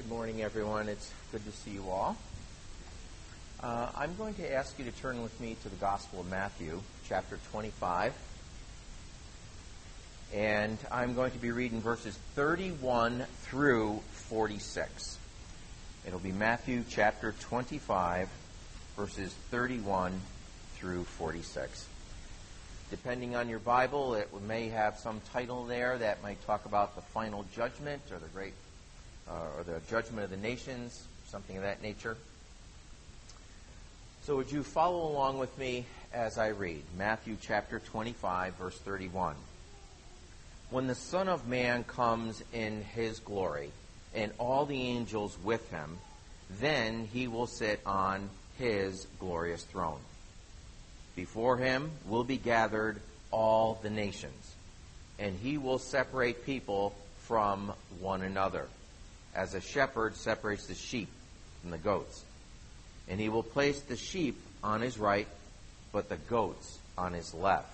morning, everyone. It's good to see you all. I'm going to ask you to turn with me to the Gospel of Matthew, chapter 25. And I'm going to be reading verses 31 through 46. It'll be Matthew chapter 25, verses 31 through 46. Depending on your Bible, it may have some title there that might talk about the final judgment or the judgment of the nations, something of that nature. So would you follow along with me as I read Matthew chapter 25, verse 31. When the Son of Man comes in his glory, and all the angels with him, then he will sit on his glorious throne. Before him will be gathered all the nations, and he will separate people from one another, as a shepherd separates the sheep from the goats. And he will place the sheep on his right, but the goats on his left.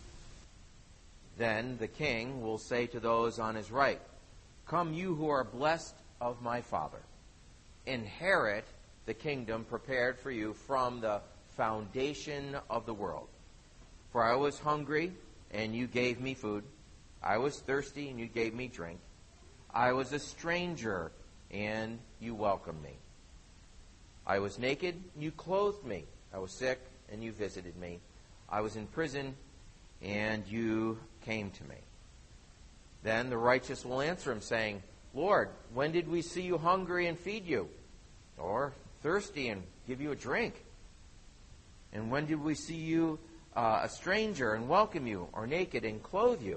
Then the king will say to those on his right, "Come, you who are blessed of my Father, inherit the kingdom prepared for you from the foundation of the world. For I was hungry, and you gave me food. I was thirsty, and you gave me drink. I was a stranger, and you welcomed me. I was naked, and you clothed me. I was sick, and you visited me. I was in prison, and you came to me." Then the righteous will answer him, saying, "Lord, when did we see you hungry and feed you, or thirsty and give you a drink? And when did we see you a stranger and welcome you, or naked and clothe you?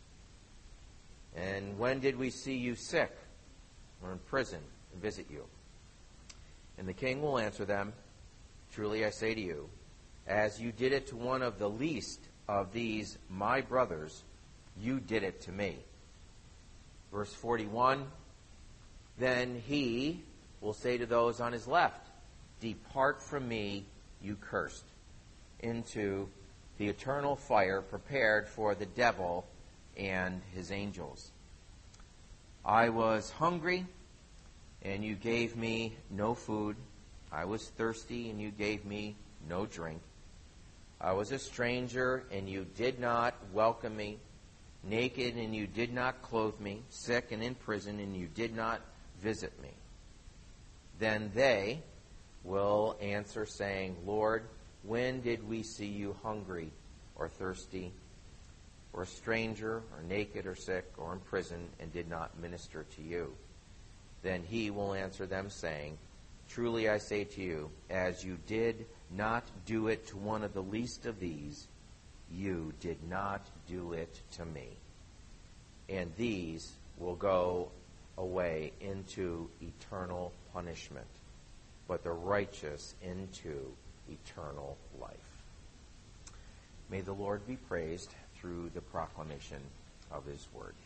And when did we see you sick or in prison and visit you?" And the king will answer them, "Truly I say to you, as you did it to one of the least of these my brothers, you did it to me." Verse 41, then he will say to those on his left, "Depart from me, you cursed, into the eternal fire prepared for the devil and his angels. I was hungry, and you gave me no food. I was thirsty, and you gave me no drink. I was a stranger, and you did not welcome me. Naked, and you did not clothe me. Sick and in prison, and you did not visit me." Then they will answer, saying, "Lord, when did we see you hungry or thirsty, or a stranger, or naked, or sick, or in prison, and did not minister to you?" Then he will answer them, saying, "Truly I say to you, as you did not do it to one of the least of these, you did not do it to me." And these will go away into eternal punishment, but the righteous into eternal life. May the Lord be praised through the proclamation of his word.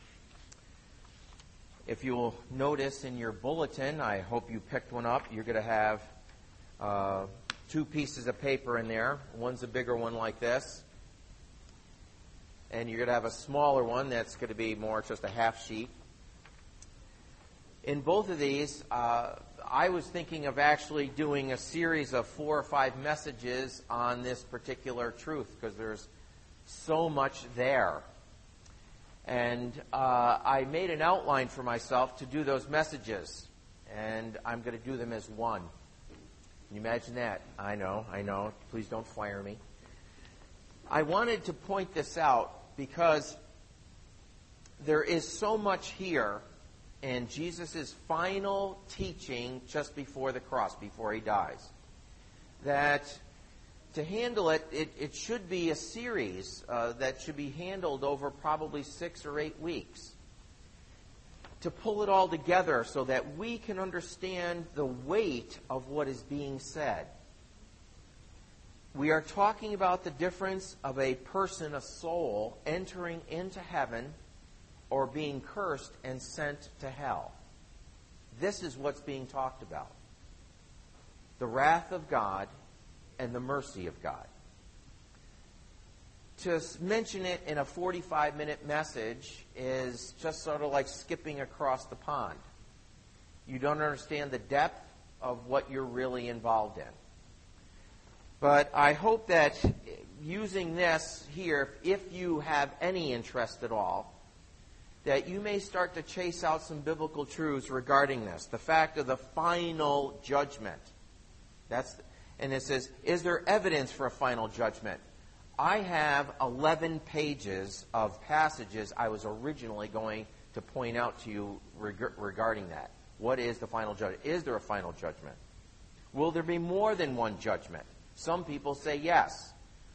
If you'll notice in your bulletin, I hope you picked one up, you're going to have two pieces of paper in there. One's a bigger one like this, and you're going to have a smaller one that's going to be more just a half sheet. In both of these, I was thinking of actually doing a series of 4 or 5 messages on this particular truth, because there's so much there. And I made an outline for myself to do those messages, and I'm going to do them as one. Can you imagine that? I know. Please don't fire me. I wanted to point this out because there is so much here in Jesus' final teaching just before the cross, before he dies, that to handle it, it should be a series that should be handled over probably 6 or 8 weeks. To pull it all together so that we can understand the weight of what is being said. We are talking about the difference of a person, a soul, entering into heaven or being cursed and sent to hell. This is what's being talked about. The wrath of God and the mercy of God. To mention it in a 45-minute message is just sort of like skipping across the pond. You don't understand the depth of what you're really involved in. But I hope that using this here, if you have any interest at all, that you may start to chase out some biblical truths regarding this. The fact of the final judgment. And it says, is there evidence for a final judgment? I have 11 pages of passages I was originally going to point out to you regarding that. What is the final judgment? Is there a final judgment? Will there be more than one judgment? Some people say yes.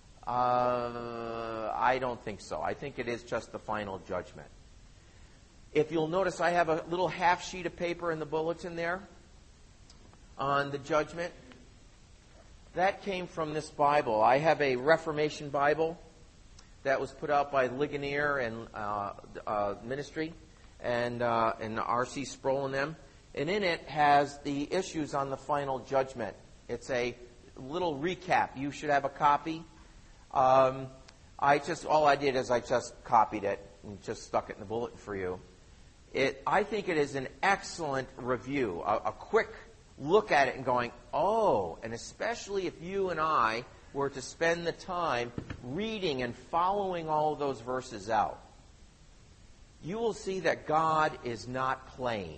I don't think so. I think it is just the final judgment. If you'll notice, I have a little half sheet of paper in the bulletin there on the judgment. That came from this Bible. I have a Reformation Bible that was put out by Ligonier and Ministry and R.C. Sproul and them. And in it has the issues on the final judgment. It's a little recap. You should have a copy. All I did is I just copied it and just stuck it in the bulletin for you. I think it is an excellent review, a quick look at it and going, oh, and especially if you and I were to spend the time reading and following all of those verses out, you will see that God is not playing.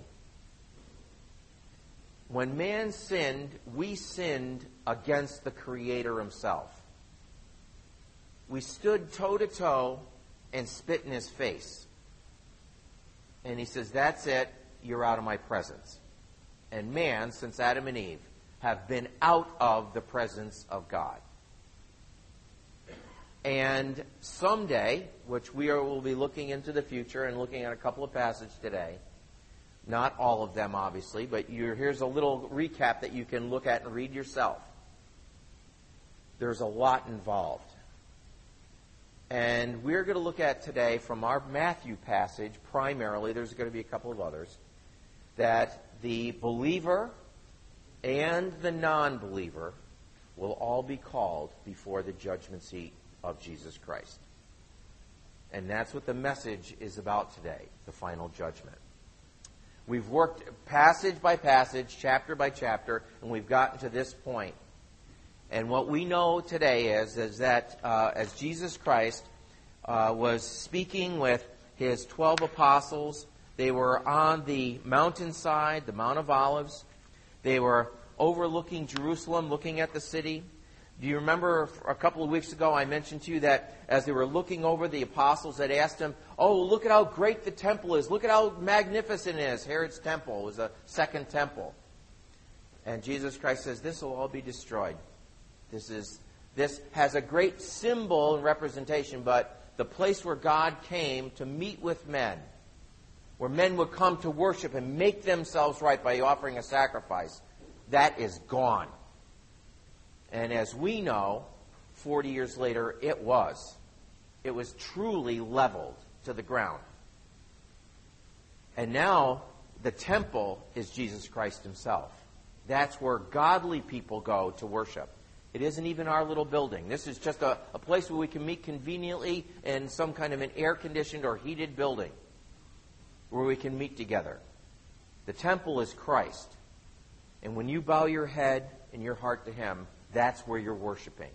When man sinned, we sinned against the Creator himself. We stood toe-to-toe and spit in his face. And he says, that's it, you're out of my presence. And man, since Adam and Eve, have been out of the presence of God. And someday, which will be looking into the future and looking at a couple of passages today, not all of them obviously, but here's a little recap that you can look at and read yourself. There's a lot involved. And we're going to look at today from our Matthew passage, primarily, there's going to be a couple of others, that the believer and the non-believer will all be called before the judgment seat of Jesus Christ. And that's what the message is about today, the final judgment. We've worked passage by passage, chapter by chapter, and we've gotten to this point. And what we know today is that as Jesus Christ was speaking with his 12 apostles, they were on the mountainside, the Mount of Olives. They were overlooking Jerusalem, looking at the city. Do you remember a couple of weeks ago I mentioned to you that as they were looking over, the apostles had asked him, oh, look at how great the temple is. Look at how magnificent it is. Herod's temple was a second temple. And Jesus Christ says, this will all be destroyed. This has a great symbol and representation, but the place where God came to meet with men, where men would come to worship and make themselves right by offering a sacrifice, that is gone. And as we know, 40 years later, it was. It was truly leveled to the ground. And now the temple is Jesus Christ himself. That's where godly people go to worship. It isn't even our little building. This is just a place where we can meet conveniently in some kind of an air-conditioned or heated building where we can meet together. The temple is Christ. And when you bow your head and your heart to him, that's where you're worshiping.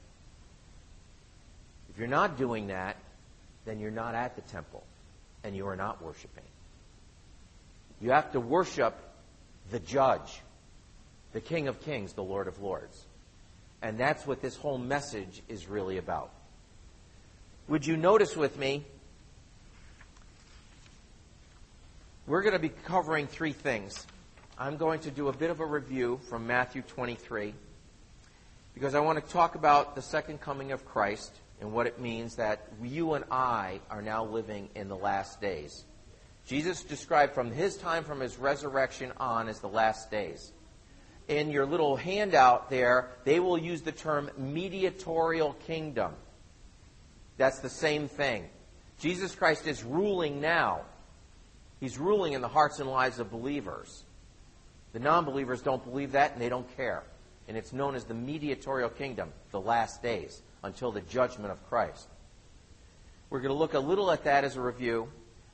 If you're not doing that, then you're not at the temple and you are not worshiping. You have to worship the judge, the King of Kings, the Lord of Lords. And that's what this whole message is really about. Would you notice with me, we're going to be covering three things. I'm going to do a bit of a review from Matthew 23, because I want to talk about the second coming of Christ and what it means that you and I are now living in the last days. Jesus described from his time, from his resurrection on, as the last days. In your little handout there, they will use the term mediatorial kingdom. That's the same thing. Jesus Christ is ruling now. He's ruling in the hearts and lives of believers. The non-believers don't believe that, and they don't care. And it's known as the mediatorial kingdom, the last days, until the judgment of Christ. We're going to look a little at that as a review.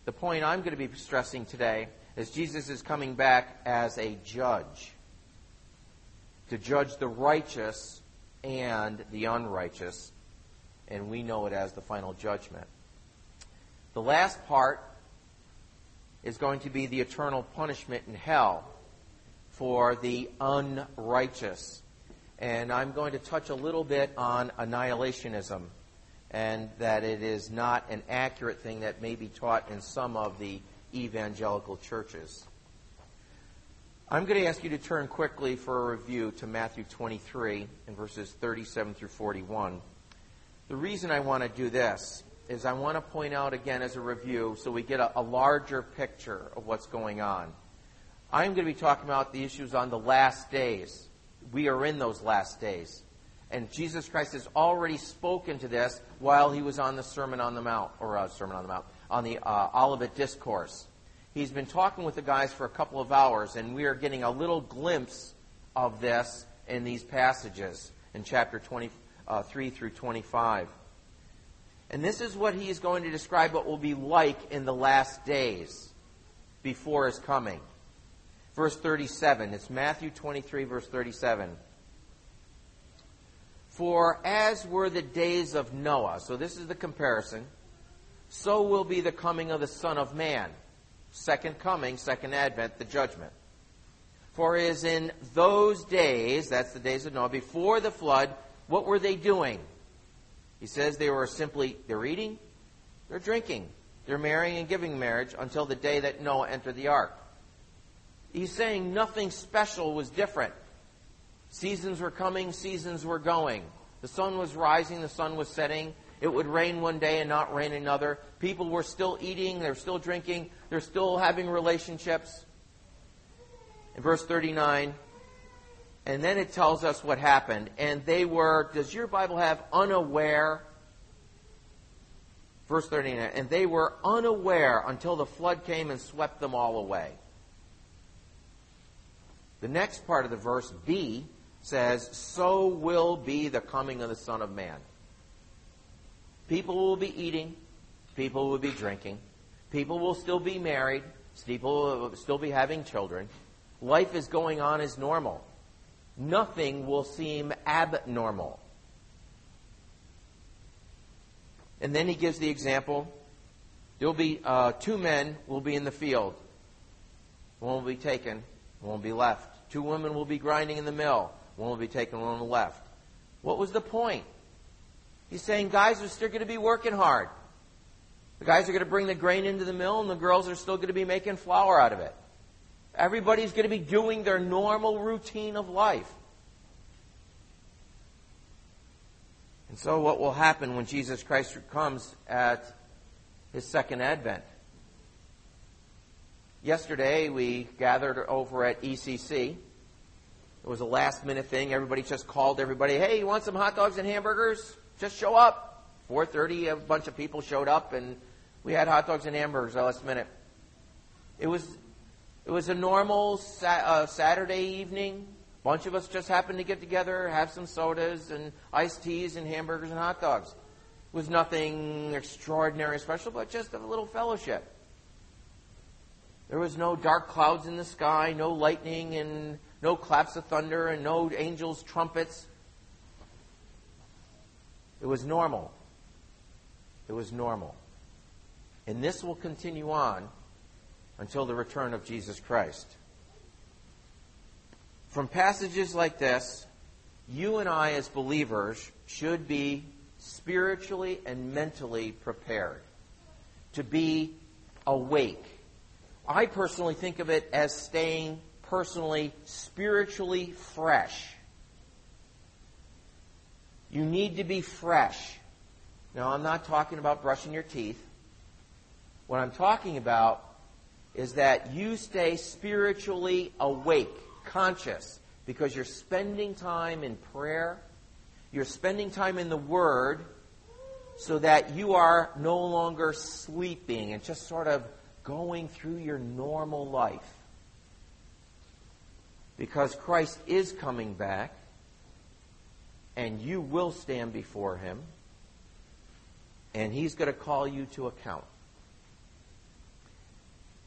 The point I'm going to be stressing today is Jesus is coming back as a judge, to judge the righteous and the unrighteous, and we know it as the final judgment. The last part is going to be the eternal punishment in hell for the unrighteous. And I'm going to touch a little bit on annihilationism, and that it is not an accurate thing that may be taught in some of the evangelical churches. I'm going to ask you to turn quickly for a review to Matthew 23 and verses 37 through 41. The reason I want to do this is I want to point out again as a review so we get a larger picture of what's going on. I'm going to be talking about the issues on the last days. We are in those last days. And Jesus Christ has already spoken to this while he was on the Sermon on the Mount, on the Olivet Discourse. He's been talking with the guys for a couple of hours, and we are getting a little glimpse of this in these passages in chapter 23 through 25. And this is what he is going to describe what will be like in the last days before his coming. Verse 37, it's Matthew 23, verse 37. For as were the days of Noah, so this is the comparison, so will be the coming of the Son of Man. Second coming, second advent, the judgment. For as in those days, that's the days of Noah, before the flood, what were they doing? He says they're eating, they're drinking, they're marrying and giving marriage until the day that Noah entered the ark. He's saying nothing special was different. Seasons were coming, seasons were going. The sun was rising, the sun was setting. It would rain one day and not rain another. People were still eating, they're still drinking, they're still having relationships. In verse 39, and then it tells us what happened. And they were, does your Bible have unaware? Verse 39, and they were unaware until the flood came and swept them all away. The next part of the verse, B, says, so will be the coming of the Son of Man. People will be eating. People will be drinking. People will still be married. People will still be having children. Life is going on as normal. Nothing will seem abnormal. And then he gives the example. There will be 2 men will be in the field. One will be taken, one will be left. 2 women will be grinding in the mill. One will be taken, one will be left. What was the point? He's saying guys are still going to be working hard. The guys are going to bring the grain into the mill, and the girls are still going to be making flour out of it. Everybody's going to be doing their normal routine of life. And so what will happen when Jesus Christ comes at his second advent? Yesterday we gathered over at ECC. It was a last-minute thing. Everybody just called everybody, hey, you want some hot dogs and hamburgers? Just show up. 4:30, a bunch of people showed up, and we had hot dogs and hamburgers last minute. It was a normal Saturday evening. A bunch of us just happened to get together, have some sodas and iced teas and hamburgers and hot dogs. It was nothing extraordinary special, but just a little fellowship. There was no dark clouds in the sky, no lightning and no claps of thunder and no angels' trumpets. It was normal. It was normal. And this will continue on until the return of Jesus Christ. From passages like this, you and I as believers should be spiritually and mentally prepared to be awake. I personally think of it as staying personally, spiritually fresh. You need to be fresh. Now, I'm not talking about brushing your teeth. What I'm talking about is that you stay spiritually awake, conscious, because you're spending time in prayer, you're spending time in the Word, so that you are no longer sleeping and just sort of going through your normal life. Because Christ is coming back, and you will stand before Him, and He's going to call you to account.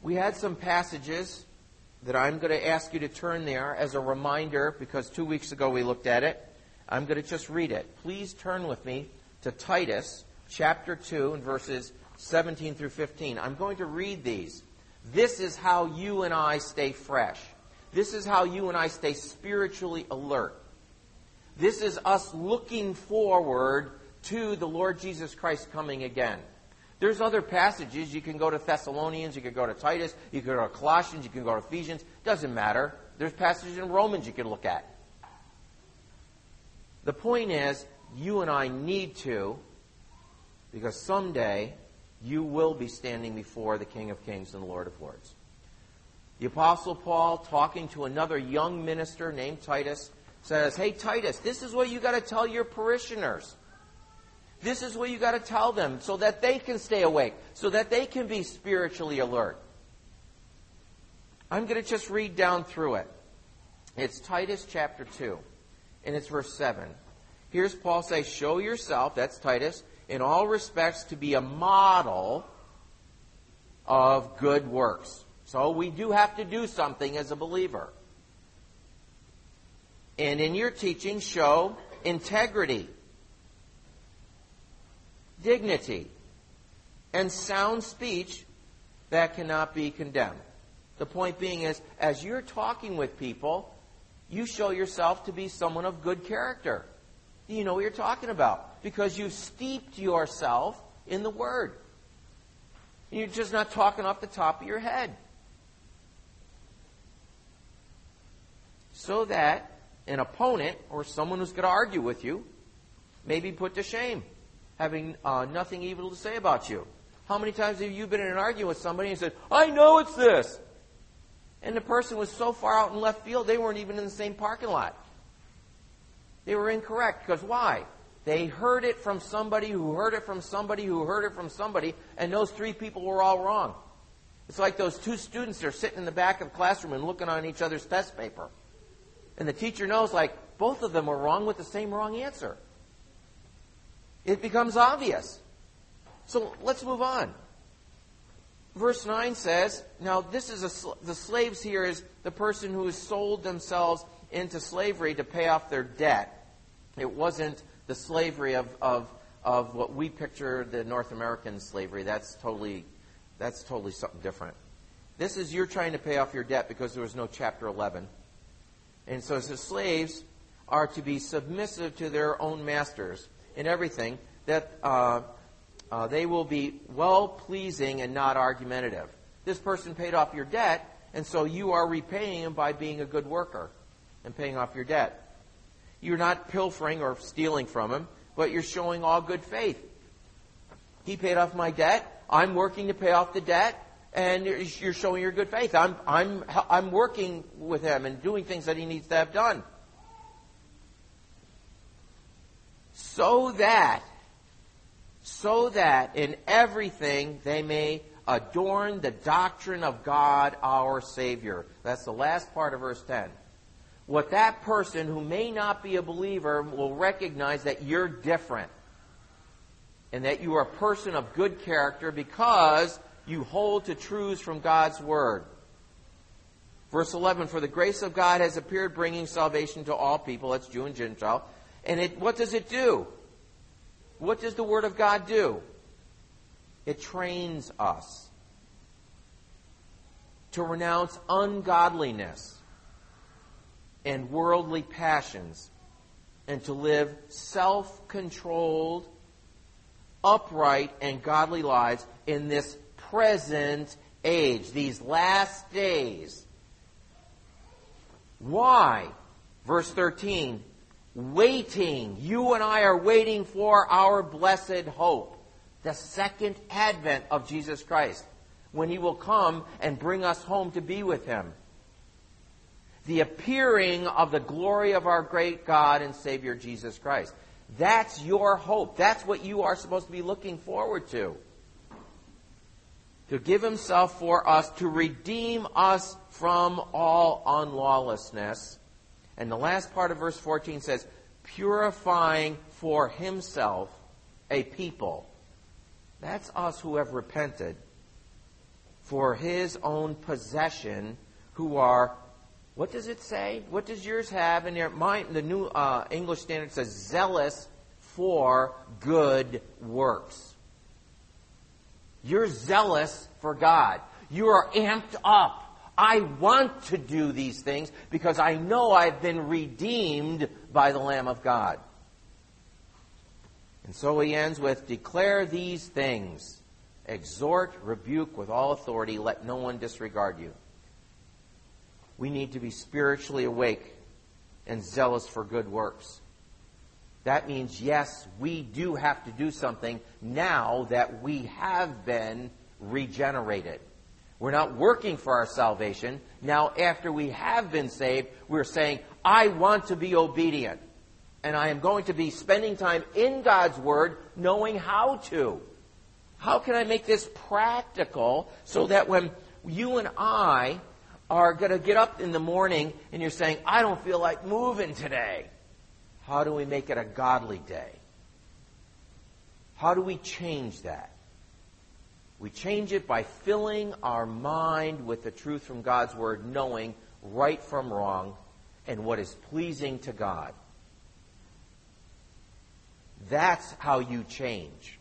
We had some passages that I'm going to ask you to turn there as a reminder, because 2 weeks ago we looked at it. I'm going to just read it. Please turn with me to Titus chapter 2 and verses 17 through 15. I'm going to read these. This is how you and I stay fresh. This is how you and I stay spiritually alert. This is us looking forward to the Lord Jesus Christ coming again. There's other passages. You can go to Thessalonians, you can go to Titus, you can go to Colossians, you can go to Ephesians. Doesn't matter. There's passages in Romans you can look at. The point is, you and I need to, because someday you will be standing before the King of Kings and the Lord of Lords. The Apostle Paul, talking to another young minister named Titus, says, hey, Titus, this is what you got to tell your parishioners. This is what you got to tell them so that they can stay awake, so that they can be spiritually alert. I'm going to just read down through it. It's Titus chapter 2, and it's verse 7. Here's Paul say, show yourself, that's Titus, in all respects to be a model of good works. So we do have to do something as a believer. And in your teaching, show integrity, dignity, and sound speech that cannot be condemned. The point being is, as you're talking with people, you show yourself to be someone of good character. You know what you're talking about, because you've steeped yourself in the Word. You're just not talking off the top of your head. So that an opponent or someone who's going to argue with you may be put to shame, having nothing evil to say about you. How many times have you been in an argument with somebody and said, I know it's this? And the person was so far out in left field, they weren't even in the same parking lot. They were incorrect. Because why? They heard it from somebody who heard it from somebody who heard it from somebody, and those three people were all wrong. It's like those two students that are sitting in the back of the classroom and looking on each other's test paper. And the teacher knows, like, both of them were wrong with the same wrong answer. It becomes obvious. So let's move on. Verse 9 says, now this is the slaves here is the person who has sold themselves into slavery to pay off their debt. It wasn't the slavery of what we picture the North American slavery. That's totally something different. This is you're trying to pay off your debt because there was no Chapter 11. And so the slaves are to be submissive to their own masters in everything, that they will be well-pleasing and not argumentative. This person paid off your debt, and so you are repaying him by being a good worker and paying off your debt. You're not pilfering or stealing from him, but you're showing all good faith. He paid off my debt. I'm working to pay off the debt, and you're showing your good faith. I'm working with him and doing things that he needs to have done. So that in everything they may adorn the doctrine of God our Savior. That's the last part of verse 10. What that person who may not be a believer will recognize that you're different, and that you are a person of good character because you hold to truths from God's Word. Verse 11, for the grace of God has appeared, bringing salvation to all people, that's Jew and Gentile. And what does it do? What does the Word of God do? It trains us to renounce ungodliness and worldly passions, and to live self-controlled, upright, and godly lives in this present age, these last days. Why? Verse 13, waiting. You and I are waiting for our blessed hope, the second advent of Jesus Christ, when He will come and bring us home to be with Him. The appearing of the glory of our great God and Savior Jesus Christ. That's your hope. That's what you are supposed to be looking forward to. To give Himself for us, to redeem us from all unlawlessness. And the last part of verse 14 says, purifying for Himself a people. That's us who have repented. for his own possession, who are, what does it say? What does yours have in there? Mine, the New English Standard says, zealous for good works. You're zealous for God. You are amped up. I want to do these things because I know I've been redeemed by the Lamb of God. And so he ends with, declare these things. Exhort, rebuke with all authority. Let no one disregard you. We need to be spiritually awake and zealous for good works. That means, yes, we do have to do something now that we have been regenerated. We're not working for our salvation. Now, after we have been saved, we're saying, I want to be obedient. And I am going to be spending time in God's Word, knowing how to. How can I make this practical so that when you and I are going to get up in the morning and you're saying, I don't feel like moving today. How do we make it a godly day? How do we change that? We change it by filling our mind with the truth from God's Word, knowing right from wrong and what is pleasing to God. That's how you change.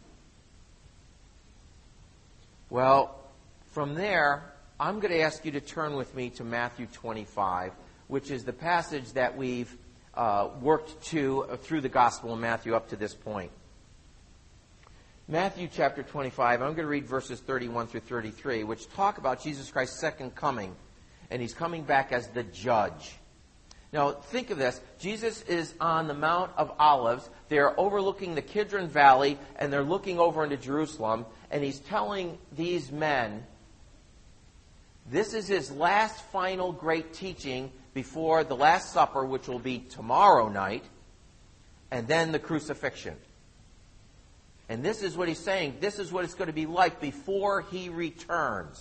Well, from there, I'm going to ask you to turn with me to Matthew 25, which is the passage that we've worked through the Gospel of Matthew up to this point. Matthew chapter 25, I'm going to read verses 31 through 33, which talk about Jesus Christ's second coming, and he's coming back as the judge. Now, think of this. Jesus is on the Mount of Olives. They're overlooking the Kidron Valley, and they're looking over into Jerusalem, and he's telling these men, this is his last final great teaching before the Last Supper, which will be tomorrow night, and then the crucifixion. And this is what he's saying. This is what it's going to be like before he returns.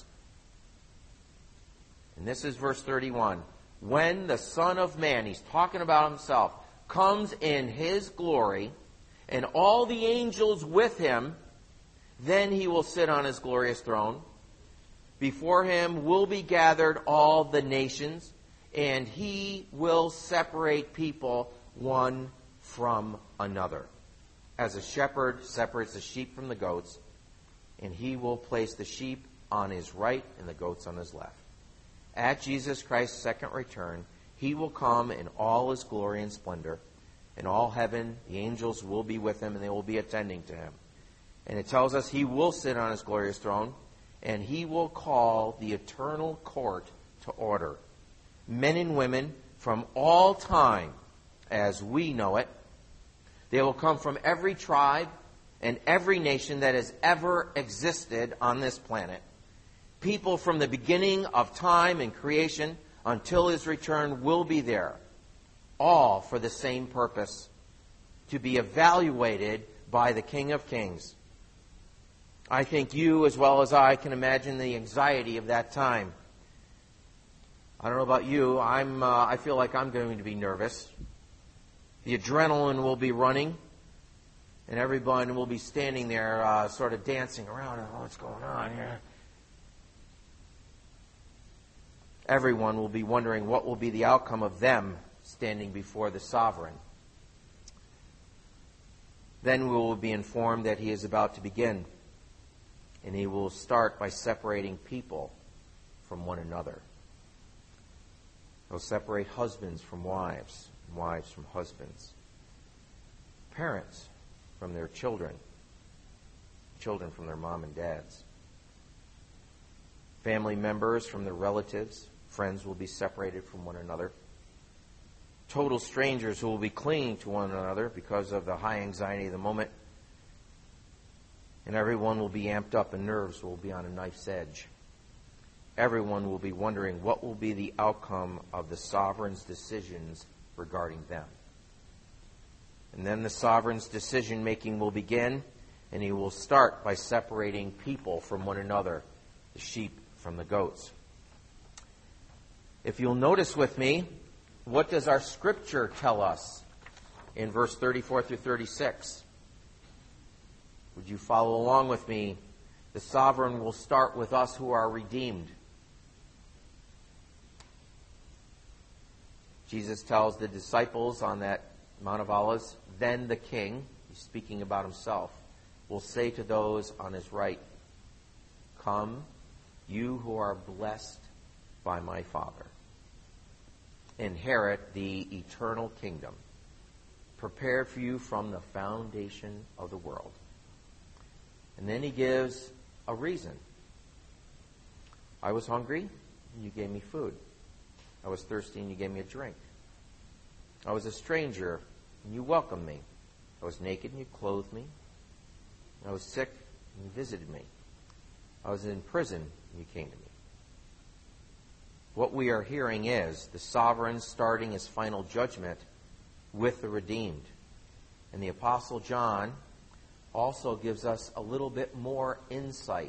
And this is verse 31. When the Son of Man, he's talking about himself, comes in his glory, and all the angels with him, then he will sit on his glorious throne. Before him will be gathered all the nations, and he will separate people one from another. As a shepherd separates the sheep from the goats, and he will place the sheep on his right and the goats on his left. At Jesus Christ's second return, he will come in all his glory and splendor. In all heaven, the angels will be with him, and they will be attending to him. And it tells us he will sit on his glorious throne, and he will call the eternal court to order. Men and women from all time, as we know it. They will come from every tribe and every nation that has ever existed on this planet. People from the beginning of time and creation until his return will be there. All for the same purpose, to be evaluated by the King of Kings. I think you, as well as I, can imagine the anxiety of that time. I don't know about you. I feel like I'm going to be nervous. The adrenaline will be running, and everyone will be standing there sort of dancing around. What's going on here? Everyone will be wondering what will be the outcome of them standing before the sovereign. Then we will be informed that he is about to begin, and he will start by separating people from one another. He'll separate husbands from wives, and wives from husbands, parents from their children, children from their mom and dads, family members from their relatives, friends will be separated from one another, total strangers who will be clinging to one another because of the high anxiety of the moment, and everyone will be amped up and nerves will be on a knife's edge. Everyone will be wondering what will be the outcome of the sovereign's decisions regarding them. And then the sovereign's decision-making will begin, and he will start by separating people from one another, the sheep from the goats. If you'll notice with me, what does our scripture tell us in verse 34 through 36? Would you follow along with me The sovereign will start with us who are redeemed. Jesus tells the disciples on that Mount of Olives, then the king, he's speaking about himself, will say to those on his right, come, you who are blessed by my Father. Inherit the eternal kingdom, prepared for you from the foundation of the world. And then he gives a reason. I was hungry, and you gave me food. I was thirsty, and you gave me a drink. I was a stranger, and you welcomed me. I was naked, and you clothed me. I was sick, and you visited me. I was in prison, and you came to me. What we are hearing is the sovereign starting his final judgment with the redeemed. And the Apostle John also gives us a little bit more insight.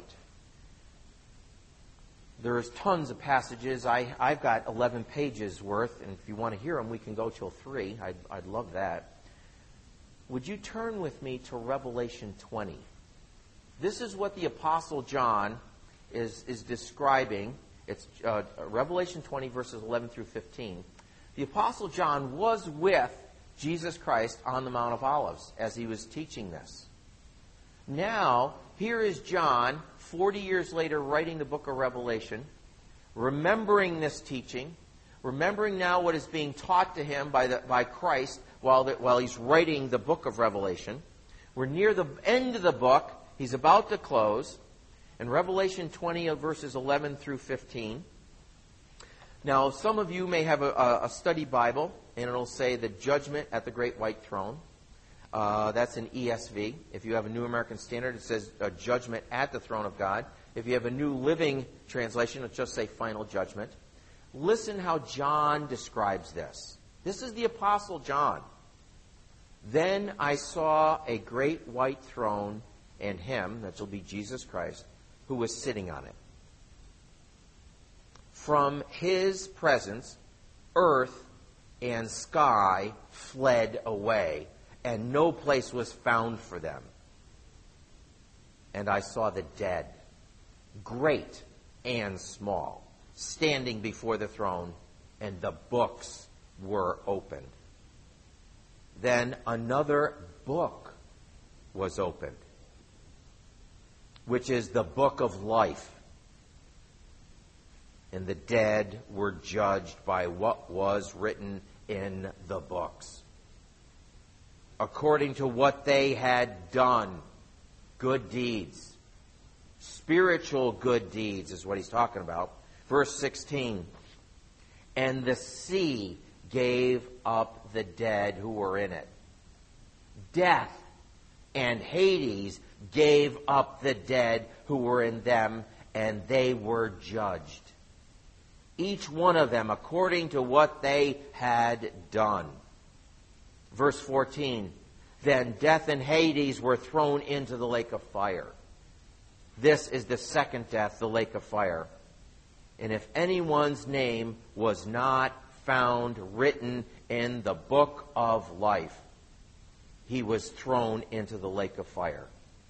There's tons of passages. I've got 11 pages worth, and if you want to hear them, we can go till 3. I'd love that. Would you turn with me to Revelation 20? This is what the Apostle John is describing. It's Revelation 20, verses 11 through 15. The Apostle John was with Jesus Christ on the Mount of Olives as he was teaching this. Now, here is John, 40 years later, writing the book of Revelation, remembering this teaching, remembering now what is being taught to him by Christ while he's writing the book of Revelation. We're near the end of the book. He's about to close. In Revelation 20, verses 11 through 15. Now, some of you may have a study Bible, and it'll say the judgment at the great white throne. That's an ESV. If you have a New American Standard, it says judgment at the throne of God. If you have a New Living Translation, it'll just say final judgment. Listen how John describes this. This is the Apostle John. Then I saw a great white throne and him, that will be Jesus Christ, who was sitting on it. From his presence, earth and sky fled away, and no place was found for them. And I saw the dead, great and small, standing before the throne, and the books were opened. Then another book was opened, which is the book of life. And the dead were judged by what was written in the books, according to what they had done. Good deeds. Spiritual good deeds is what he's talking about. Verse 16. And the sea gave up the dead who were in it. Death and Hades gave up the dead who were in them, and they were judged, each one of them according to what they had done. Verse 14, then death and Hades were thrown into the lake of fire. This is the second death, the lake of fire. And if anyone's name was not found written in the book of life, he was thrown into the lake of fire.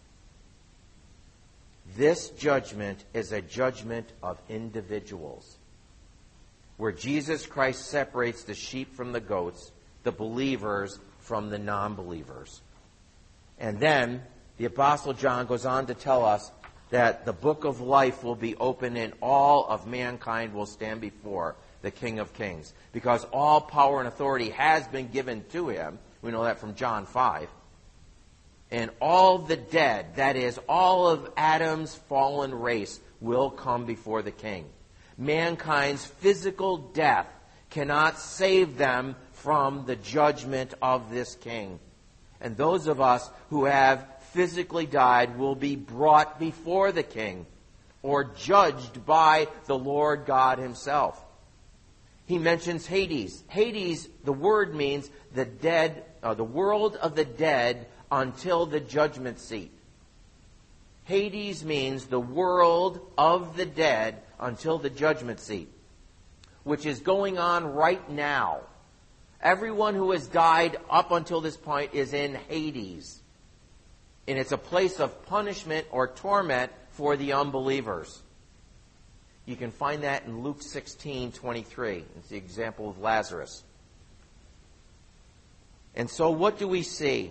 This judgment is a judgment of individuals, where Jesus Christ separates the sheep from the goats, the believers from the non-believers. And then the Apostle John goes on to tell us that the book of life will be open and all of mankind will stand before the King of Kings, because all power and authority has been given to him. We know that from John 5. And all the dead, that is, all of Adam's fallen race, will come before the King. Mankind's physical death cannot save them from the judgment of this King. And those of us who have physically died will be brought before the King, or judged by the Lord God himself. He mentions Hades. Hades, the word means the dead, the world of the dead until the judgment seat. Hades means the world of the dead until the judgment seat, which is going on right now. Everyone who has died up until this point is in Hades. And it's a place of punishment or torment for the unbelievers. You can find that in Luke 16:23. It's the example of Lazarus. And so what do we see?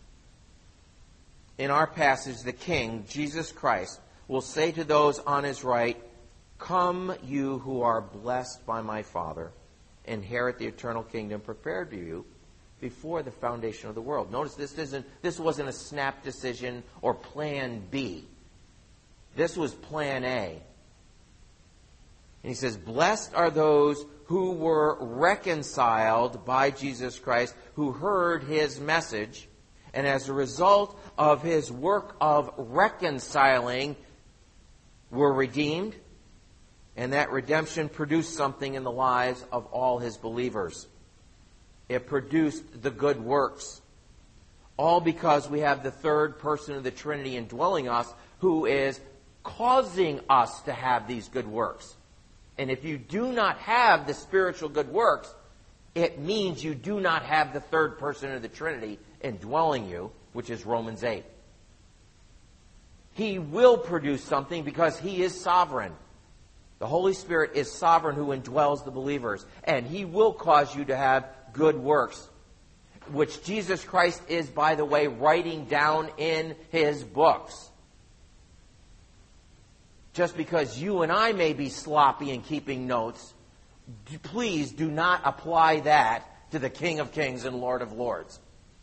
In our passage, the King, Jesus Christ, will say to those on his right, "Come, you who are blessed by my Father, inherit the eternal kingdom prepared for you before the foundation of the world." Notice this wasn't a snap decision or plan B. This was plan A. And he says, "Blessed are those who were reconciled by Jesus Christ, who heard his message, and as a result of his work of reconciling, were redeemed, and that redemption produced something in the lives of all his believers. It produced the good works. All because we have the third person of the Trinity indwelling us, who is causing us to have these good works. And if you do not have the spiritual good works, it means you do not have the third person of the Trinity indwelling you, which is Romans 8. He will produce something because he is sovereign. The Holy Spirit is sovereign who indwells the believers. And he will cause you to have good works, which Jesus Christ is, by the way, writing down in his books. Just because you and I may be sloppy in keeping notes, please do not apply that to the King of Kings and Lord of Lords.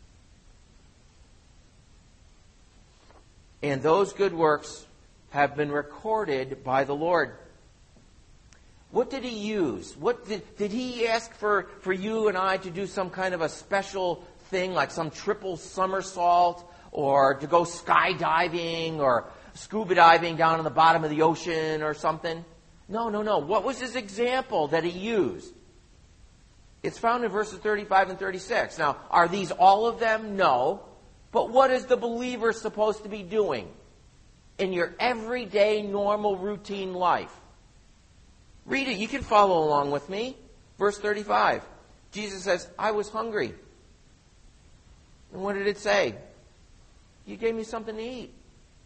And those good works have been recorded by the Lord. What did he use? What did he ask for you and I to do some kind of a special thing, like some triple somersault, or to go skydiving, or scuba diving down in the bottom of the ocean or something? No. What was his example that he used? It's found in verses 35 and 36. Now, are these all of them? No. But what is the believer supposed to be doing in your everyday, normal, routine life? Read it. You can follow along with me. Verse 35. Jesus says, "I was hungry." And what did it say? "You gave me something to eat."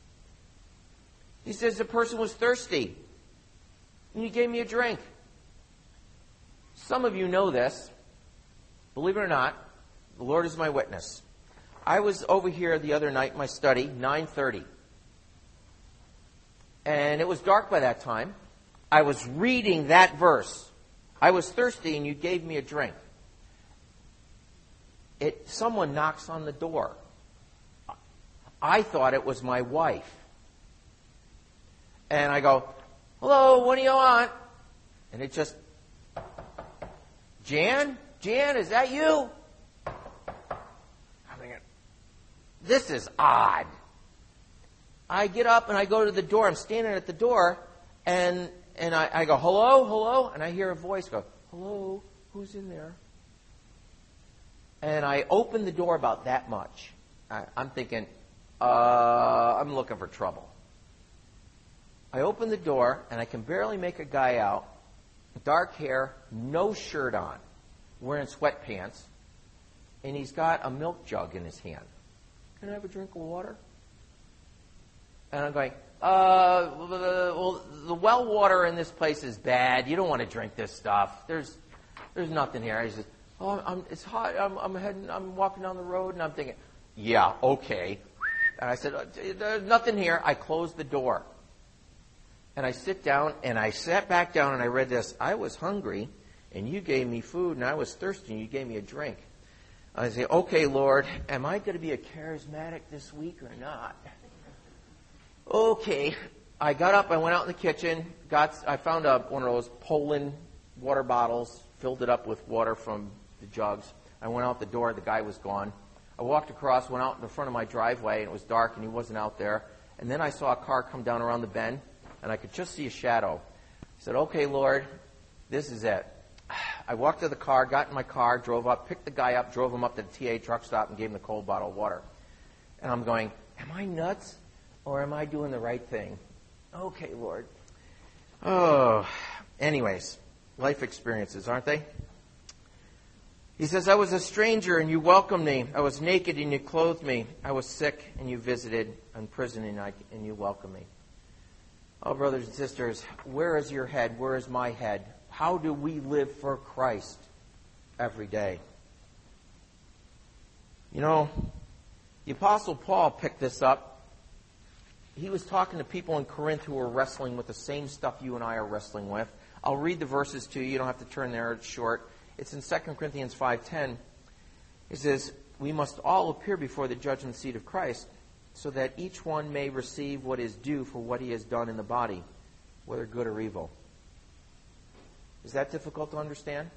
He says the person was thirsty, and you gave me a drink. Some of you know this. Believe it or not, the Lord is my witness. I was over here the other night in my study, 9:30. And it was dark by that time. I was reading that verse. "I was thirsty, and you gave me a drink." Someone knocks on the door. I thought it was my wife. And I go, "Hello, what do you want?" And it just, Jan, is that you?" I'm thinking, this is odd. I get up and I go to the door. I'm standing at the door, and I go, hello, and I hear a voice go, "Hello, who's in there?" And I open the door about that much. I'm thinking, I'm looking for trouble. I open the door, and I can barely make a guy out. Dark hair, no shirt on, wearing sweatpants, and he's got a milk jug in his hand. "Can I have a drink of water?" And I'm going, well, the well water in this place is bad. You don't want to drink this stuff. There's nothing here. He says, it's hot. I'm walking down the road, and I'm thinking, yeah, okay. And I said, "There's nothing here." I closed the door. And I sit down, and I sat back down, and I read this. "I was hungry, and you gave me food, and I was thirsty, and you gave me a drink." I say, "Okay, Lord, am I going to be a charismatic this week or not?" Okay. I got up, I went out in the kitchen, I found one of those Poland water bottles, filled it up with water from the jugs. I went out the door, the guy was gone. I walked across, went out in the front of my driveway, and it was dark, and he wasn't out there. And then I saw a car come down around the bend, and I could just see a shadow. I said, "Okay, Lord, this is it." I walked to the car, got in my car, drove up, picked the guy up, drove him up to the TA truck stop, and gave him the cold bottle of water. And I'm going, am I nuts, or am I doing the right thing? Okay, Lord. Oh, anyways, life experiences, aren't they? He says, "I was a stranger, and you welcomed me. I was naked, and you clothed me. I was sick, and you visited. In prison, and you welcomed me." Oh, brothers and sisters, where is your head? Where is my head? How do we live for Christ every day? You know, the Apostle Paul picked this up. He was talking to people in Corinth who were wrestling with the same stuff you and I are wrestling with. I'll read the verses to you. You don't have to turn there. It's short. It's in 2 Corinthians 5:10. It says, "We must all appear before the judgment seat of Christ, so that each one may receive what is due for what he has done in the body, whether good or evil." Is that difficult to understand?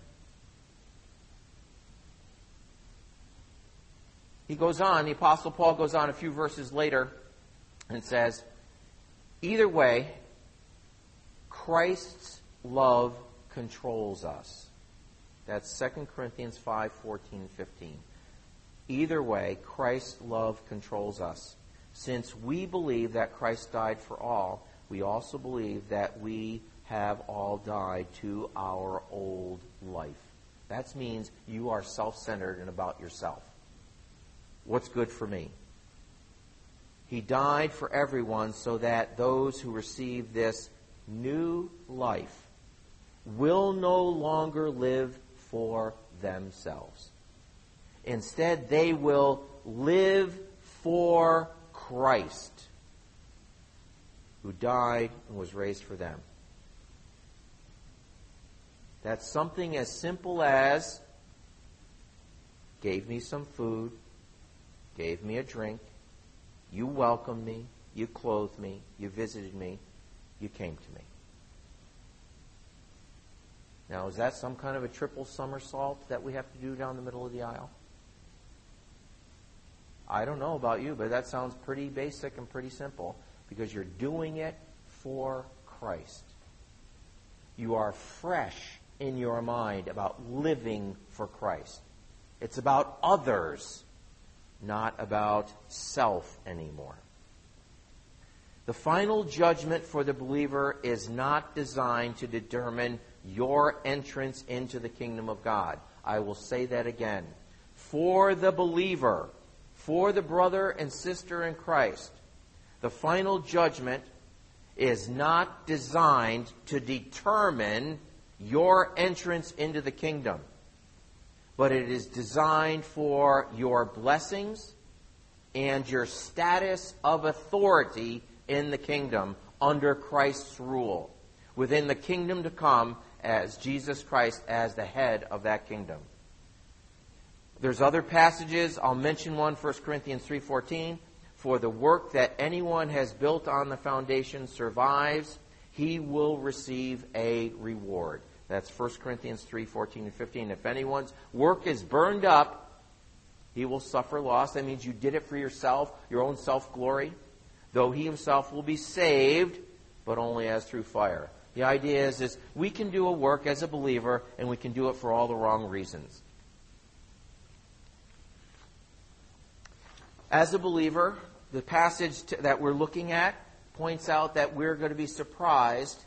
He goes on, the Apostle Paul goes on a few verses later and says, either way, Christ's love controls us. That's 2 Corinthians 5:14 and 15. Either way, Christ's love controls us. Since we believe that Christ died for all, we also believe that we have all died to our old life. That means you are self-centered and about yourself. What's good for me? He died for everyone so that those who receive this new life will no longer live for themselves. Instead, they will live for Christ, who died and was raised for them. That's something as simple as gave me some food, gave me a drink, you welcomed me, you clothed me, you visited me, you came to me. Now, is that some kind of a triple somersault that we have to do down the middle of the aisle? I don't know about you, but that sounds pretty basic and pretty simple, because you're doing it for Christ. You are fresh in your mind about living for Christ. It's about others, not about self anymore. The final judgment for the believer is not designed to determine your entrance into the kingdom of God. I will say that again. For the believer, for the brother and sister in Christ, the final judgment is not designed to determine your entrance into the kingdom, but it is designed for your blessings and your status of authority in the kingdom under Christ's rule, within the kingdom to come as Jesus Christ as the head of that kingdom. There's other passages. I'll mention one, 1 Corinthians 3:14. For the work that anyone has built on the foundation survives, he will receive a reward. That's 1 Corinthians 3:14 and 15. If anyone's work is burned up, he will suffer loss. That means you did it for yourself, your own self-glory. Though he himself will be saved, but only as through fire. The idea is we can do a work as a believer, and we can do it for all the wrong reasons. As a believer, the passage that we're looking at points out that we're going to be surprised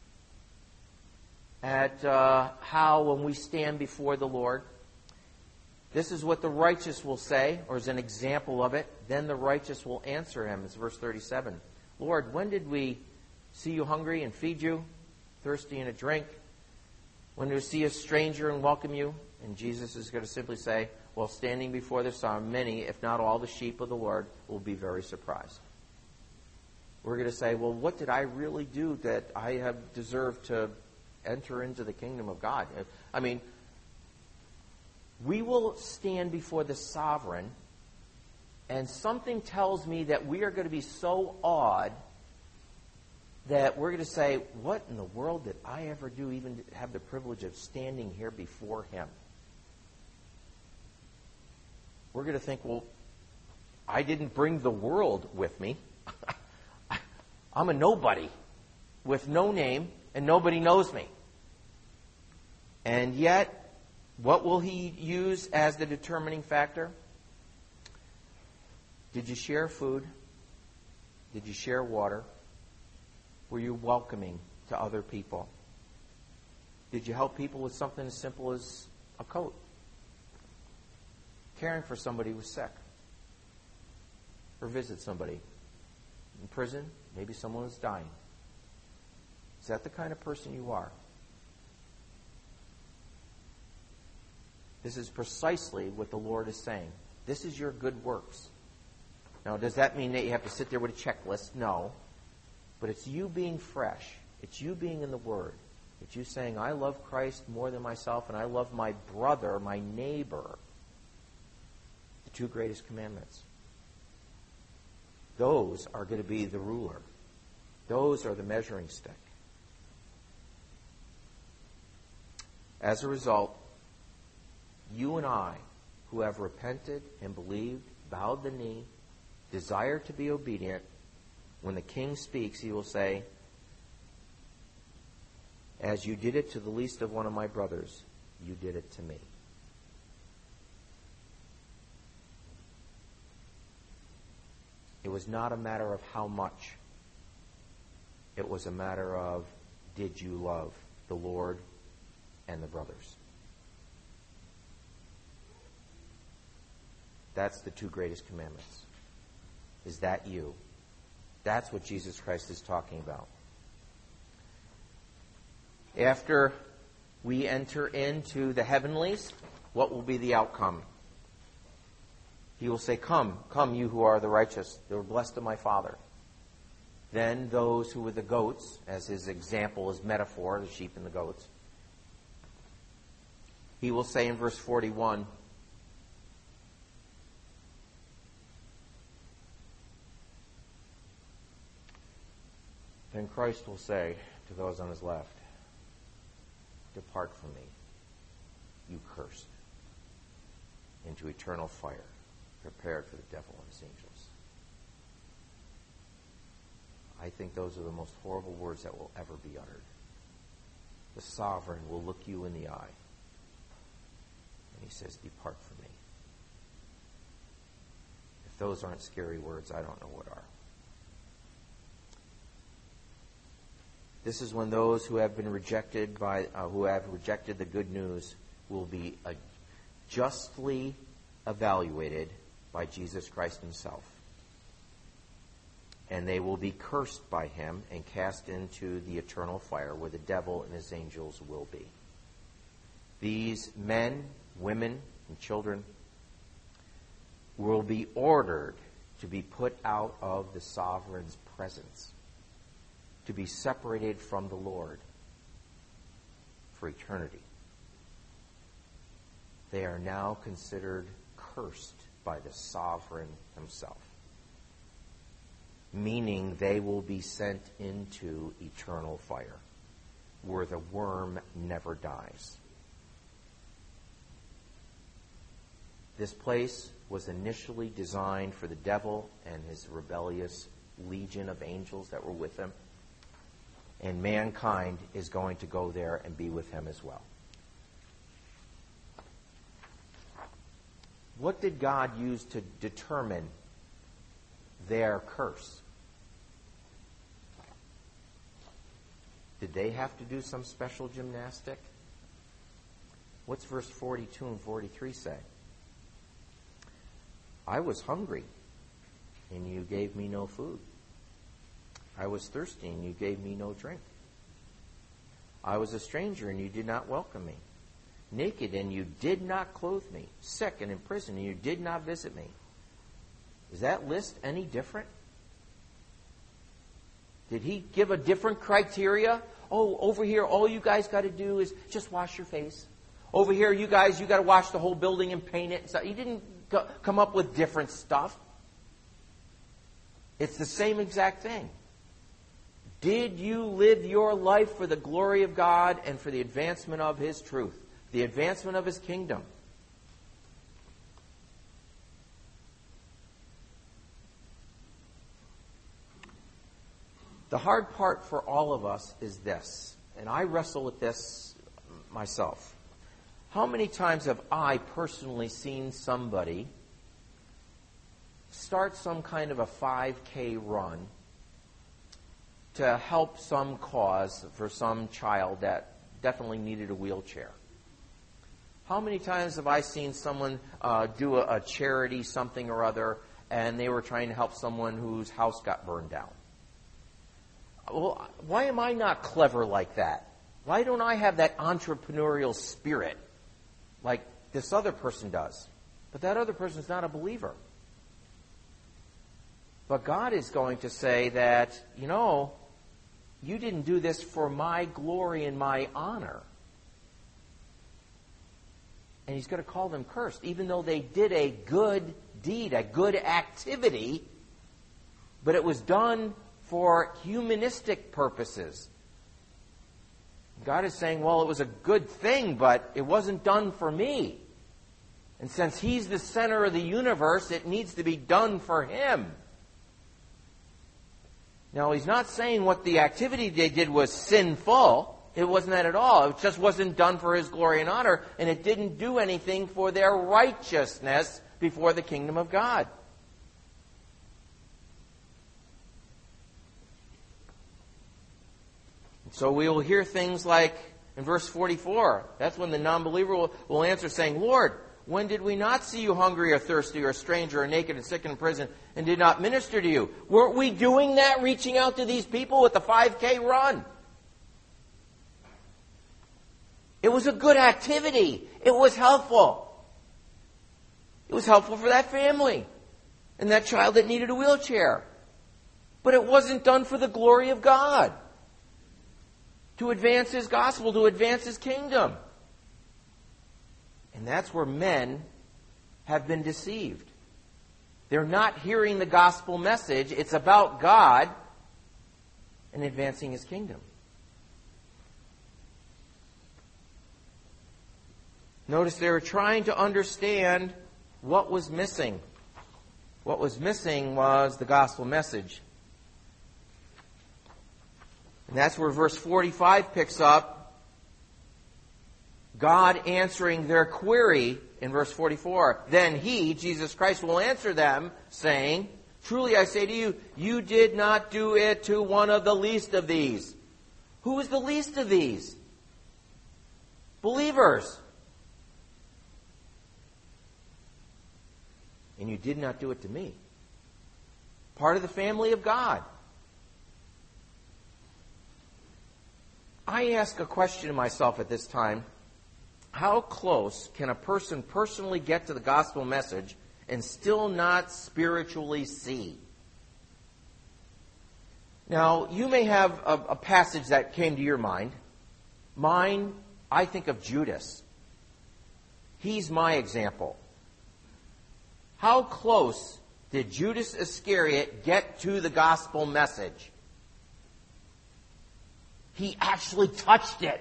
at how, when we stand before the Lord, this is what the righteous will say, or as an example of it. Then the righteous will answer him. It's verse 37. Lord, when did we see you hungry and feed you, thirsty and a drink? When did we see a stranger and welcome you? And Jesus is going to simply say, well, standing before the sun, many, if not all, the sheep of the Lord will be very surprised. We're going to say, well, what did I really do that I have deserved to enter into the kingdom of God? I mean, we will stand before the sovereign, and something tells me that we are going to be so awed that we're going to say, what in the world did I ever do, even to have the privilege of standing here before him? We're going to think, well, I didn't bring the world with me. I'm a nobody with no name, and nobody knows me. And yet, what will he use as the determining factor? Did you share food? Did you share water? Were you welcoming to other people? Did you help people with something as simple as a coat? Caring for somebody who's sick? Or visit somebody in prison? Maybe someone was dying. Is that the kind of person you are? This is precisely what the Lord is saying. This is your good works. Now, does that mean that you have to sit there with a checklist? No. But it's you being fresh. It's you being in the Word. It's you saying, I love Christ more than myself, and I love my brother, my neighbor. The two greatest commandments. Those are going to be the ruler. Those are the measuring stick. As a result, you and I, who have repented and believed, bowed the knee, desire to be obedient, when the King speaks, he will say, as you did it to the least of one of my brothers, you did it to me. It was not a matter of how much. It was a matter of, did you love the Lord and the brothers? That's the two greatest commandments. Is that you? That's what Jesus Christ is talking about. After we enter into the heavenlies, what will be the outcome? He will say, come, come, you who are the righteous, who are blessed of my Father. Then those who were the goats, as his example is metaphor, the sheep and the goats, he will say in verse 41, then Christ will say to those on his left, depart from me, you cursed, into eternal fire, prepared for the devil and his angels. I think those are the most horrible words that will ever be uttered. The sovereign will look you in the eye, and he says, depart from me. If those aren't scary words, I don't know what are. This is when those who have been rejected who have rejected the good news will be justly evaluated by Jesus Christ himself. And they will be cursed by him and cast into the eternal fire where the devil and his angels will be. These men, women, and children will be ordered to be put out of the sovereign's presence, to be separated from the Lord for eternity. They are now considered cursed by the sovereign himself, meaning they will be sent into eternal fire, where the worm never dies. This place was initially designed for the devil and his rebellious legion of angels that were with him. And mankind is going to go there and be with him as well. What did God use to determine their curse? Did they have to do some special gymnastic? What's verse 42 and 43 say? I was hungry, and you gave me no food. I was thirsty, and you gave me no drink. I was a stranger, and you did not welcome me. Naked, and you did not clothe me. Sick and in prison, and you did not visit me. Is that list any different? Did he give a different criteria? Oh, over here, all you guys got to do is just wash your face. Over here, you guys, you got to wash the whole building and paint it. So he didn't come up with different stuff. It's the same exact thing. Did you live your life for the glory of God and for the advancement of his truth, the advancement of his kingdom? The hard part for all of us is this, and I wrestle with this myself. How many times have I personally seen somebody start some kind of a 5K run to help some cause for some child that definitely needed a wheelchair? How many times have I seen someone do a charity something or other, and they were trying to help someone whose house got burned down? well, why am I not clever like that? Why don't I have that entrepreneurial spirit like this other person does? But that other person's not a believer. But God is going to say that, you didn't do this for my glory and my honor. And He's going to call them cursed, even though they did a good deed, a good activity, but it was done for humanistic purposes. God is saying, well, it was a good thing, but it wasn't done for me. And since He's the center of the universe, it needs to be done for Him. Now, He's not saying what the activity they did was sinful. It wasn't that at all. It just wasn't done for His glory and honor, and it didn't do anything for their righteousness before the kingdom of God. So we will hear things like in verse 44, that's when the non-believer will answer saying, Lord, when did we not see you hungry or thirsty or a stranger or naked and sick in prison and did not minister to you? Weren't we doing that, reaching out to these people with the 5K run? It was a good activity. It was helpful. It was helpful for that family and that child that needed a wheelchair. But it wasn't done for the glory of God, to advance His gospel, to advance His kingdom. And that's where men have been deceived. They're not hearing the gospel message. It's about God and advancing His kingdom. Notice they were trying to understand what was missing. What was missing was the gospel message. And that's where verse 45 picks up. God answering their query in verse 44. Then He, Jesus Christ, will answer them, saying, Truly I say to you, you did not do it to one of the least of these. Who is the least of these? Believers. And you did not do it to me. Part of the family of God. I ask a question to myself at this time. How close can a person personally get to the gospel message and still not spiritually see? Now, you may have a passage that came to your mind. Mine, I think of Judas. He's my example. How close did Judas Iscariot get to the gospel message? He actually touched it.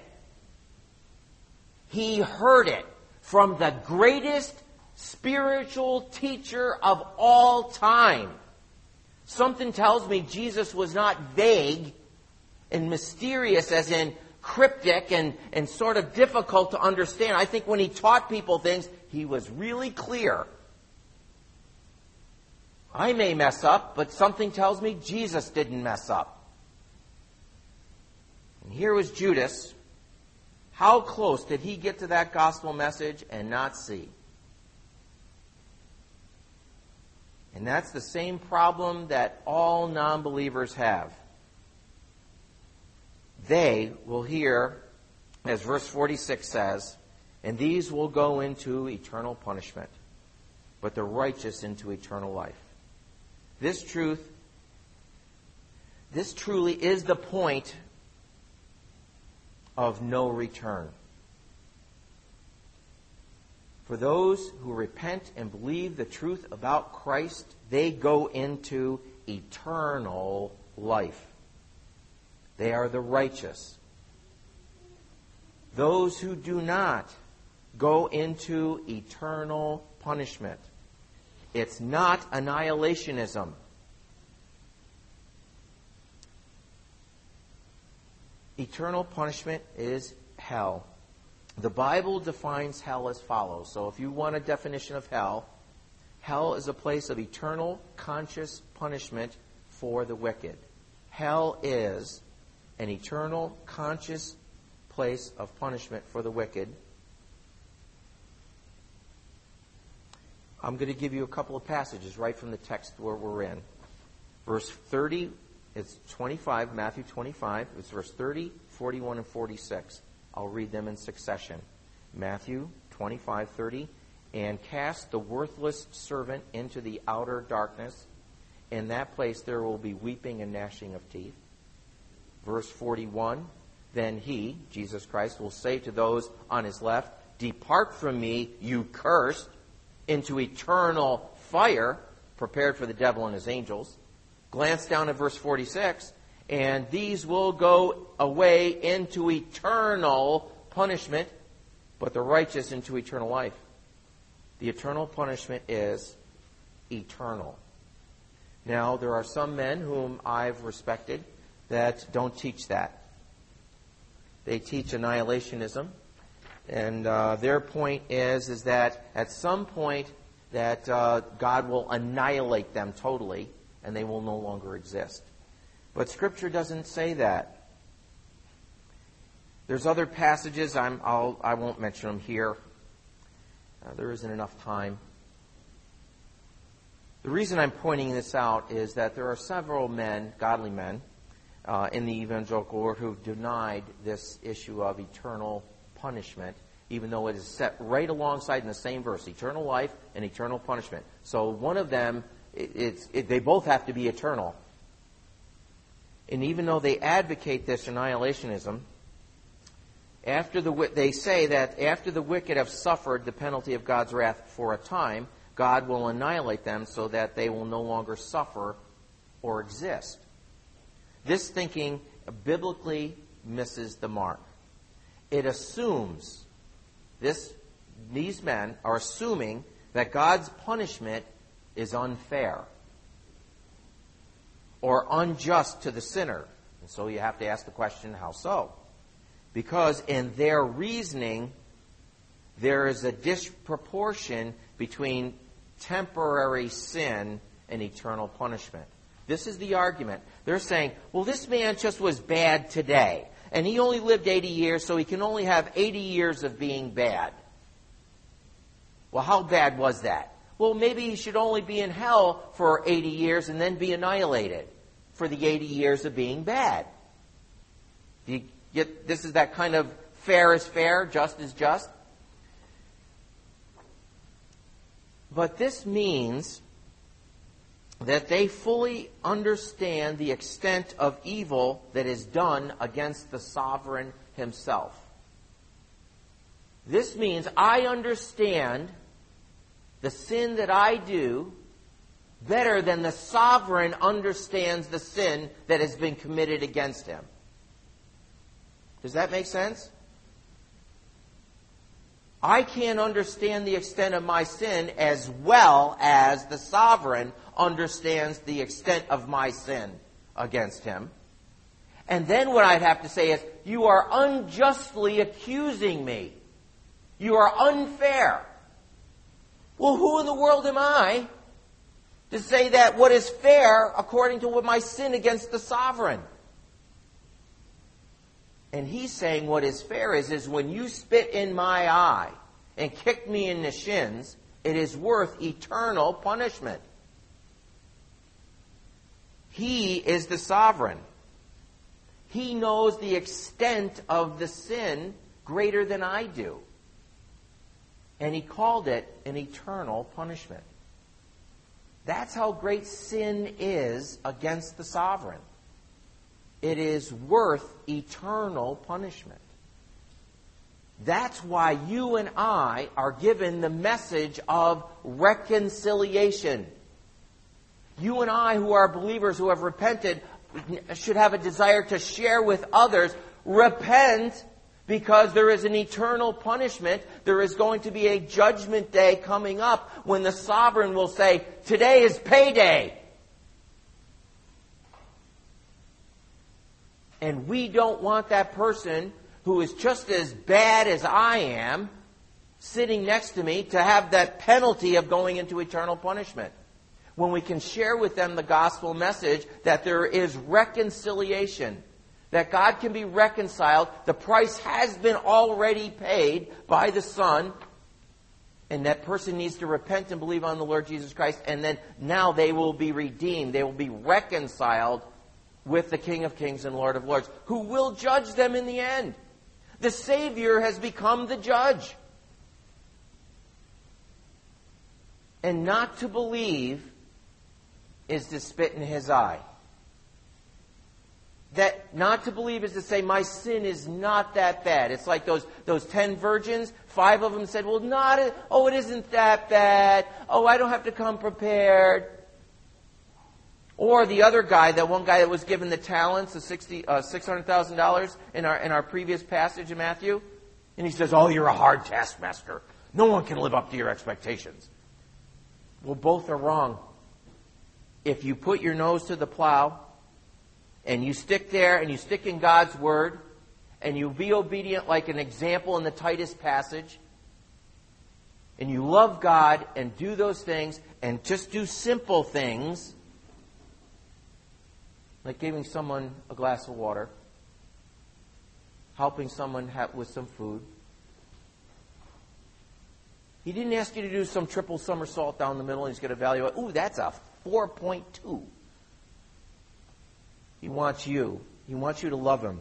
He heard it from the greatest spiritual teacher of all time. Something tells me Jesus was not vague and mysterious, as in cryptic and sort of difficult to understand. I think when He taught people things, He was really clear. I may mess up, but something tells me Jesus didn't mess up. And here was Judas. How close did he get to that gospel message and not see? And that's the same problem that all non-believers have. They will hear, as verse 46 says, and these will go into eternal punishment, but the righteous into eternal life. This truly is the point of no return. For those who repent and believe the truth about Christ, they go into eternal life. They are the righteous. Those who do not go into eternal punishment. It's not annihilationism. Eternal punishment is hell. The Bible defines hell as follows. So if you want a definition of hell, hell is a place of eternal conscious punishment for the wicked. Hell is an eternal conscious place of punishment for the wicked. I'm going to give you a couple of passages right from the text where we're in. Verse 30 It's 25, Matthew 25. It's verse 30, 41, and 46. I'll read them in succession. Matthew 25:30, and cast the worthless servant into the outer darkness. In that place there will be weeping and gnashing of teeth. Verse 41, then he, Jesus Christ, will say to those on his left, depart from me, you cursed, into eternal fire, prepared for the devil and his angels. Glance down at verse 46, and these will go away into eternal punishment, but the righteous into eternal life. The eternal punishment is eternal. Now, there are some men whom I've respected that don't teach that. They teach annihilationism, and their point is that at some point that God will annihilate them totally, and they will no longer exist. But Scripture doesn't say that. There's other passages, I won't mention them here. There isn't enough time. The reason I'm pointing this out is that there are several men, godly men, in the evangelical world who've denied this issue of eternal punishment, even though it is set right alongside in the same verse, eternal life and eternal punishment. So one of them, they both have to be eternal. And even though they advocate this annihilationism, they say that after the wicked have suffered the penalty of God's wrath for a time, God will annihilate them so that they will no longer suffer or exist. This thinking biblically misses the mark. It assumes, these men are assuming that God's punishment is unfair or unjust to the sinner. And so you have to ask the question, how so? Because in their reasoning, there is a disproportion between temporary sin and eternal punishment. This is the argument. They're saying, well, this man just was bad today, and he only lived 80 years, so he can only have 80 years of being bad. Well, how bad was that? Well, maybe he should only be in hell for 80 years and then be annihilated for the 80 years of being bad. Do you get, this is that kind of fair is fair, just is just. But this means that they fully understand the extent of evil that is done against the sovereign himself. This means I understand the sin that I do better than the sovereign understands the sin that has been committed against him. Does that make sense? I can't understand the extent of my sin as well as the sovereign understands the extent of my sin against him. And then what I'd have to say is, you are unjustly accusing me. You are unfair. Well, who in the world am I to say that what is fair according to what my sin against the sovereign? And he's saying what is fair is when you spit in my eye and kick me in the shins, it is worth eternal punishment. He is the sovereign. He knows the extent of the sin greater than I do. And he called it an eternal punishment. That's how great sin is against the sovereign. It is worth eternal punishment. That's why you and I are given the message of reconciliation. You and I, who are believers who have repented, should have a desire to share with others. Repent, because there is an eternal punishment. There is going to be a judgment day coming up when the sovereign will say, today is payday. And we don't want that person who is just as bad as I am sitting next to me to have that penalty of going into eternal punishment. When we can share with them the gospel message that there is reconciliation, that God can be reconciled, the price has been already paid by the Son, and that person needs to repent and believe on the Lord Jesus Christ, and then now they will be redeemed, they will be reconciled with the King of Kings and Lord of Lords, who will judge them in the end. The Savior has become the judge. And not to believe is to spit in his eye. That not to believe is to say, my sin is not that bad. It's like those 10 virgins. 5 of them said, well, it isn't that bad. Oh, I don't have to come prepared. Or the other guy, that one guy that was given the talents, the $600,000 in our previous passage in Matthew. And he says, oh, you're a hard taskmaster. No one can live up to your expectations. Well, both are wrong. If you put your nose to the plow, and you stick there, and you stick in God's Word, and you be obedient like an example in the Titus passage, and you love God and do those things, and just do simple things, like giving someone a glass of water, helping someone with some food. He didn't ask you to do some triple somersault down the middle, and he's going to evaluate, ooh, that's a 4.2. He wants you. He wants you to love him.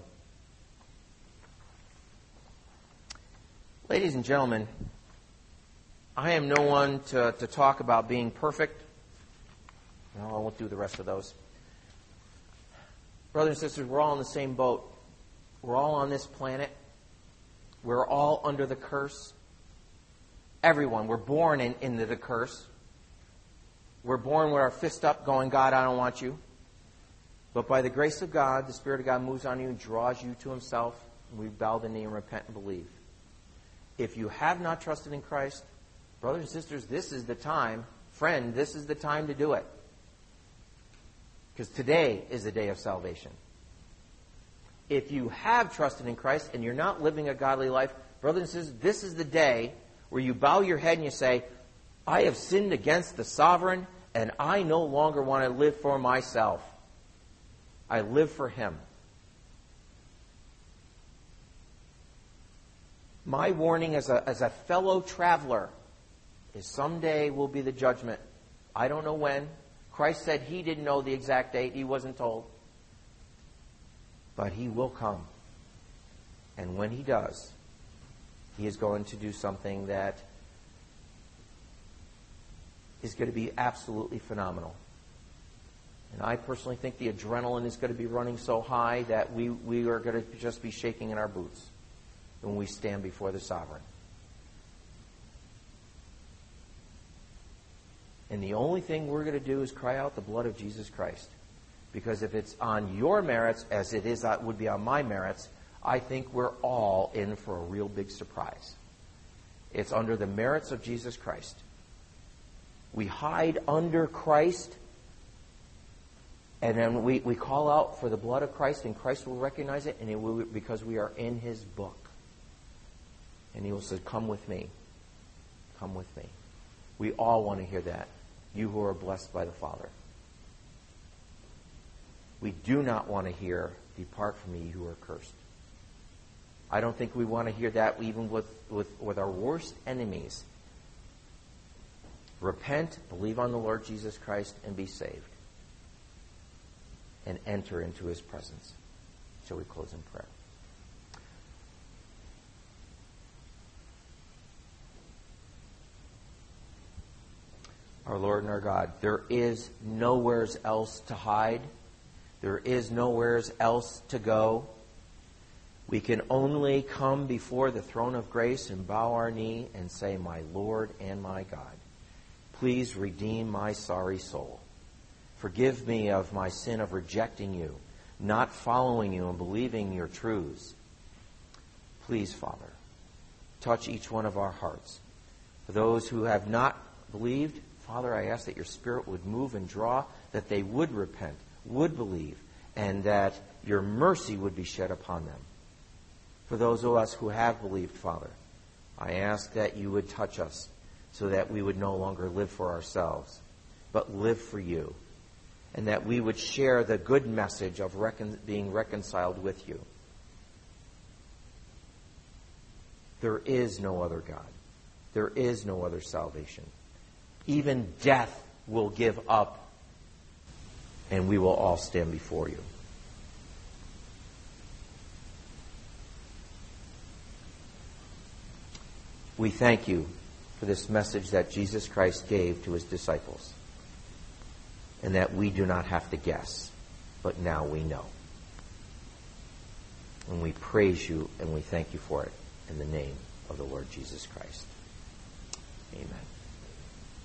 Ladies and gentlemen, I am no one to talk about being perfect. No, I won't do the rest of those. Brothers and sisters, we're all in the same boat. We're all on this planet. We're all under the curse. Everyone. We're born into the curse. We're born with our fist up going, God, I don't want you. But by the grace of God, the Spirit of God moves on you and draws you to himself. And we bow the knee and repent and believe. If you have not trusted in Christ, brothers and sisters, this is the time. Friend, this is the time to do it. Because today is the day of salvation. If you have trusted in Christ and you're not living a godly life, brothers and sisters, this is the day where you bow your head and you say, I have sinned against the sovereign and I no longer want to live for myself. I live for him. My warning as a fellow traveler is someday will be the judgment. I don't know when. Christ said he didn't know the exact date. He wasn't told. But he will come. And when he does, he is going to do something that is going to be absolutely phenomenal. And I personally think the adrenaline is going to be running so high that we are going to just be shaking in our boots when we stand before the sovereign. And the only thing we're going to do is cry out the blood of Jesus Christ. Because if it's on your merits, as it is would be on my merits, I think we're all in for a real big surprise. It's under the merits of Jesus Christ. We hide under Christ, and then we call out for the blood of Christ, and Christ will recognize it, and it will, because we are in his book. And he will say, come with me. Come with me. We all want to hear that. You who are blessed by the Father. We do not want to hear, depart from me, you who are cursed. I don't think we want to hear that even with our worst enemies. Repent, believe on the Lord Jesus Christ, and be saved. And enter into his presence. Shall we close in prayer? Our Lord and our God, there is nowhere else to hide. There is nowhere else to go. We can only come before the throne of grace and bow our knee and say, my Lord and my God, please redeem my sorry soul. Forgive me of my sin of rejecting you, not following you and believing your truths. Please, Father, touch each one of our hearts. For those who have not believed, Father, I ask that your Spirit would move and draw, that they would repent, would believe, and that your mercy would be shed upon them. For those of us who have believed, Father, I ask that you would touch us so that we would no longer live for ourselves, but live for you, and that we would share the good message of being reconciled with you. There is no other God. There is no other salvation. Even death will give up, and we will all stand before you. We thank you for this message that Jesus Christ gave to his disciples, and that we do not have to guess, but now we know. And we praise you and we thank you for it in the name of the Lord Jesus Christ. Amen.